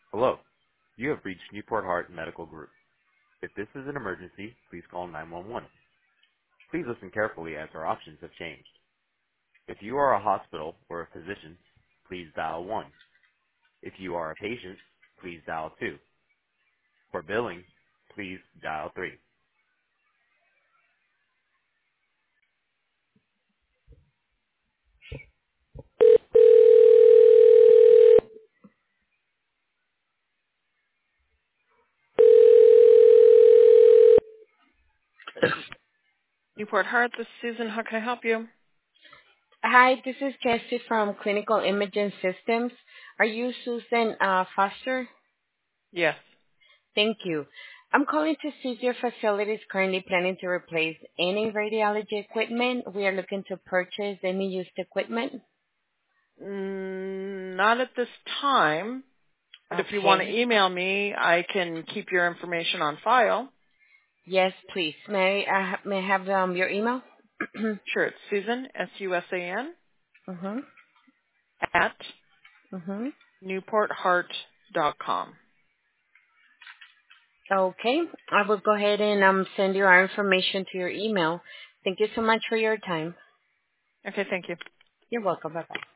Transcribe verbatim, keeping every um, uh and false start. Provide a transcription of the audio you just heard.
Hello. You have reached Newport Heart Medical Group. If this is an emergency, please call nine one one. Please listen carefully as our options have changed. If you are a hospital or a physician, please dial one. If you are a patient, please dial two. For billing, please dial three. Newport Heart, this is Susan. How can I help you? Hi, this is Jessie from Clinical Imaging Systems. Are you Susan uh, Foster? Yes. Thank you. I'm calling to see if your facility is currently planning to replace any radiology equipment. We are looking to purchase any used equipment. Mm, not at this time, but if you want to Okay. email me, I can keep your information on file. Yes, please. May I, ha- may I have um, your email? Sure, it's Susan, S U S A N, mm-hmm. at Mm-hmm. newport heart dot com. Okay. I will go ahead and um, send you our information to your email. Thank you so much for your time. Okay, thank you. You're welcome. Bye-bye.